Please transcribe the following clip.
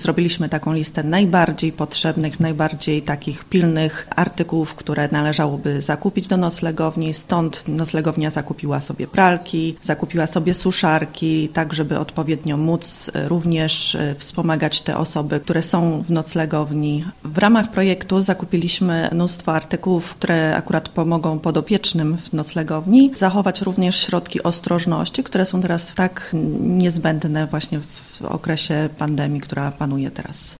zrobiliśmy taką listę najbardziej potrzebnych, najbardziej takich pilnych artykułów, które należałoby zakupić do noclegowni. Stąd noclegownia zakupiła sobie pralki, zakupiła sobie suszarki, tak żeby odpowiednio móc również wspomagać te osoby, które są w noclegowni. W ramach projektu zakupiliśmy mnóstwo artykułów, które akurat pomogą podopiecznym w noclegowni zachować również środki ostrożności, które są teraz tak niezbędne właśnie w okresie pandemii, która panuje teraz.